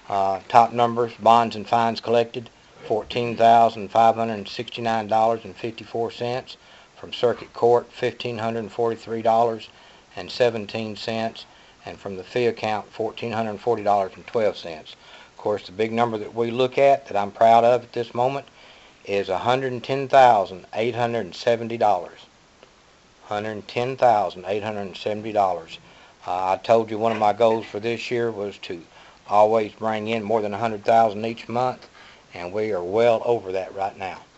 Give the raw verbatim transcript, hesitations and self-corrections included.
Uh, top numbers, bonds and fines collected, fourteen thousand five hundred sixty-nine dollars and fifty-four cents. From Circuit Court, one thousand five hundred forty-three dollars and seventeen cents. And from the fee account, one thousand four hundred forty dollars and twelve cents. Of course, the big number that we look at, that I'm proud of at this moment, is one hundred ten thousand eight hundred seventy dollars. one hundred ten thousand eight hundred seventy dollars. Uh, I told you one of my goals for this year was to always bring in more than one hundred thousand dollars each month, and we are well over that right now.